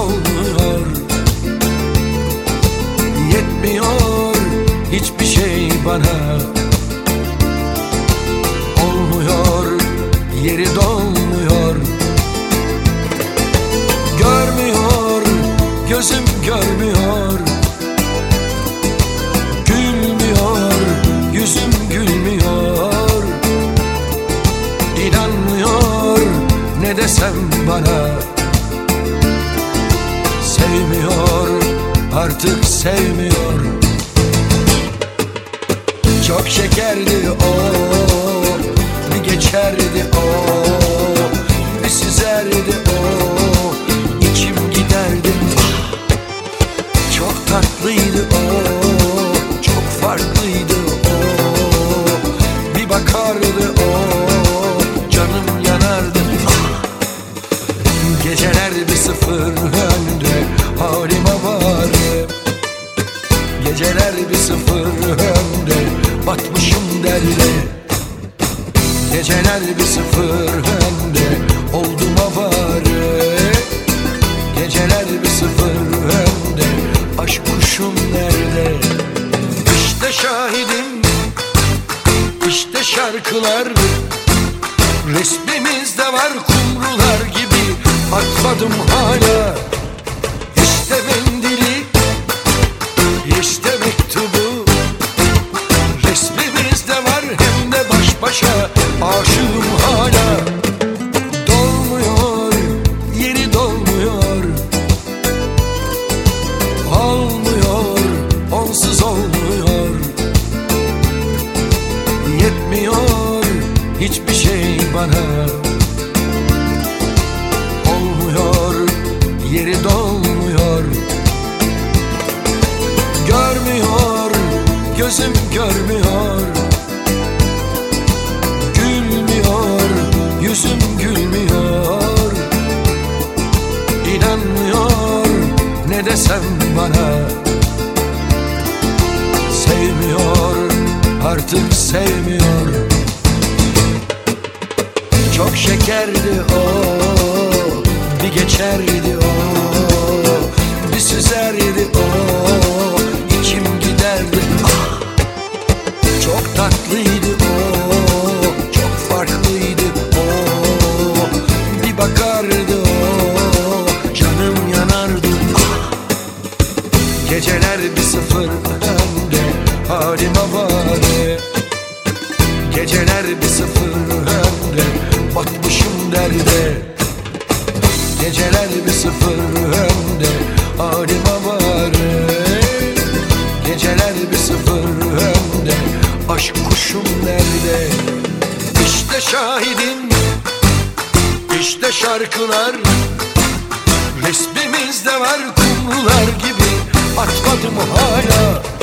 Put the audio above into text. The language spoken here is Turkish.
olmuyor. Yetmiyor hiçbir şey bana. Olmuyor, yeri dolmuyor. Görmüyor, gözüm görmüyor. Gülmüyor, yüzüm gülmüyor. İnanmıyor, ne desem bana. Sevmiyor, artık sevmiyor. Çok şekerdi o, bir geçerdi o, bir süzerdi o, içim giderdi. Çok tatlıydı o, çok farklıydı o. Bir bakardı o, canım yanardı. Geceler bir sıfır önde, halime varım. Geceler bir sıfır önde, batmışım derde. Geceler bir sıfır önde, oldum avare. Geceler bir sıfır önde, aşk kuşum nerede? İşte şahidim, işte şarkılar. Resmimizde var kumrular gibi, atmadım hala. İşte mendili, işte mektubu. Resmimizde var hem de baş başa, aşığım hala. Dolmuyor, yeri dolmuyor. Olmuyor, onsuz olmuyor. Yetmiyor hiçbir şey bana. Olmuyor, yeri dolmuyor. Görmüyor, gözüm görmüyor. Gülmüyor, yüzüm gülmüyor. İnanmıyor, ne desem bana. Sevmiyor, artık sevmiyor. Çok şekerdi o, bir geçerdi o, bir süzerdi o, içim giderdi. Çok tatlıydı o, çok farklıydı o. Bir bakardı o, canım yanardı. Geceler bir sıfır önde, halim avare. Geceler bir sıfır önde, batmışım derde. Geceler bir sıfır önde, halim avare. Geceler bir sıfır önde, aşk kuşum nerede? İşte şahidim, işte şarkılar. Resmimizde var kumrular gibi, atmadım hala.